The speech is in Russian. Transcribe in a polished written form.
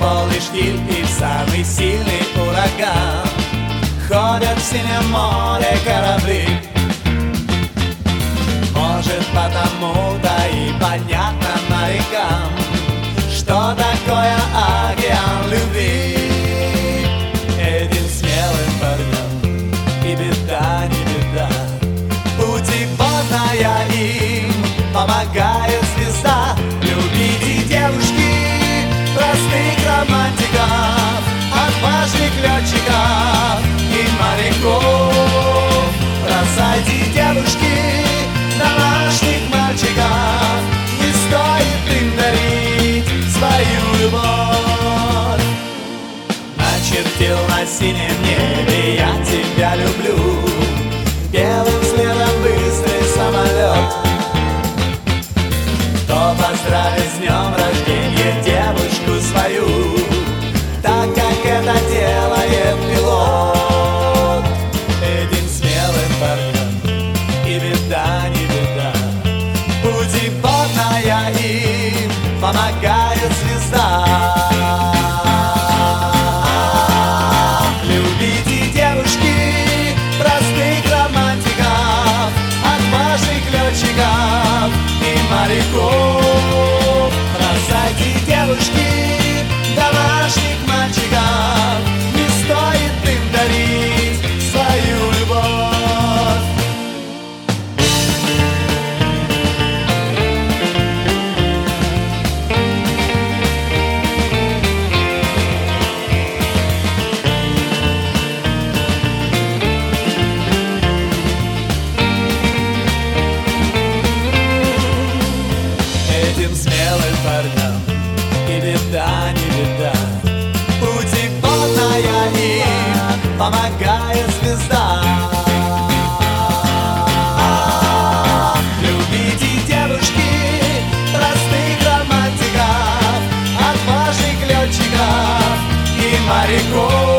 полный штиль и в самый сильный ураган ходят в синем море корабли. Может, потому-то и понятно морякам, что такое океан любви. Этим смелым парням и беда, не беда, путеводная им помогает звезда. Любите, девушки, простых романтиков, отважных летчиков и моряков. Бросайте, девушки, домашних мальчиков, не стоит им дарить свою любовь. Начертил на синем небе я тебя люблю, белым следом быстрый самолет. Кто поздравит с днем рождения девушку свою, так как это делает пилот. Этим смелым парням и беда, не беда, путеводная им помогает звезда. Любите, девушки, простых романтиков, отважных летчиков и моряков. Бросайте, девушки, домашних мальчиков, не стоит им дарить свою любовь. Этим смелым парням и беда, не беда, путеводная им помогает звезда. Любите, девушки, простых романтиков, отважных летчиков и моряков.